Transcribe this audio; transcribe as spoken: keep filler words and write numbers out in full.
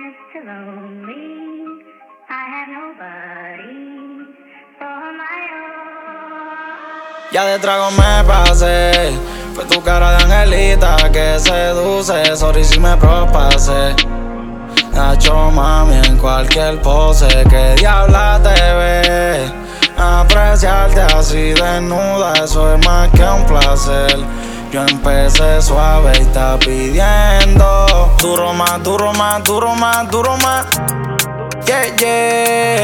too lonely. I have nobody for my own. Ya de trago me pasé. Fue tu cara de angelita que seduce. Sorry si me propasé. Nacho mami en cualquier pose. Que diabla te ve. Apreciarte así desnuda, eso es más que un placer. Yo empecé suave y está pidiendo duro más, duro más, duro más, duro más. Yeah, yeah.